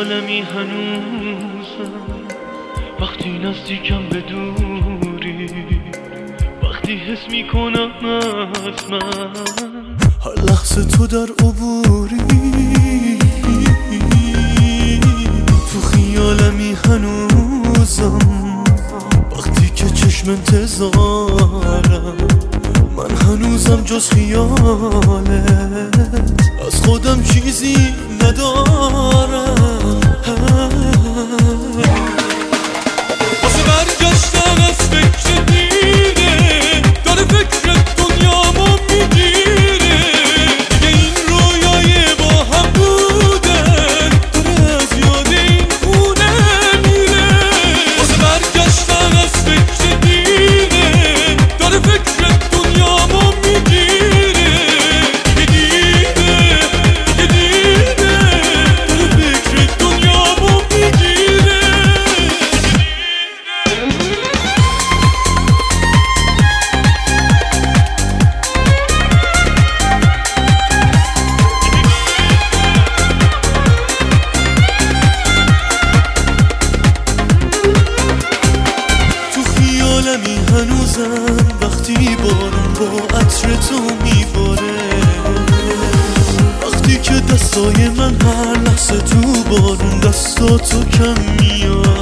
خیالمی هنوزم وقتی نزدیکم به دوری، وقتی حس میکنم از من هر لحظه تو در عبوری. تو خیالمی هنوزم وقتی که چشم انتظارم، من هنوزم جز خیالت از خودم چیزی ندارم. واسه برگشتن از فکر دیره داره فکر دنیامو میگیره، دیگه این رویای با هم بودن داره از یاد این خونه میره. واسه برگشتن از فکر دیره داره فکر دنیامو میگیره، هنوزم وقتی بارون با عطر تو میباره، وقتی که دستای من هر لحظه تو بارون دستاتو کم میاد،